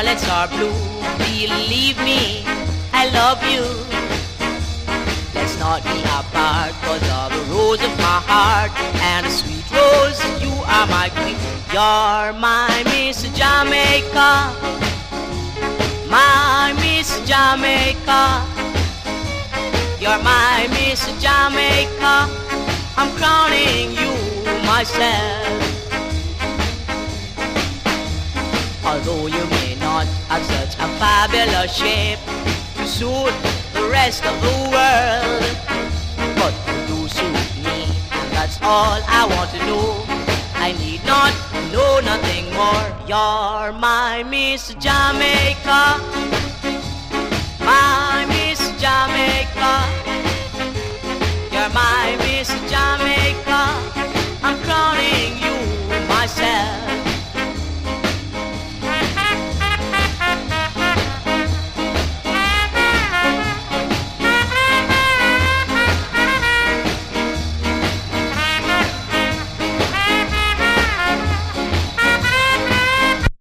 violets are blue. Believe me, I love you. Let's not be apart, cause you're the rose of my heart, and a sweet rose, you are my queen. You're my Miss Jamaica, my Miss Jamaica. You're my Miss Jamaica, I'm crowning you myself. Although you may not have such a fabulous shape to suit the rest of the world, but you do suit me, and that's all I want to know. I need not know nothing more. You're my Miss Jamaica, my Miss Jamaica. You're my Miss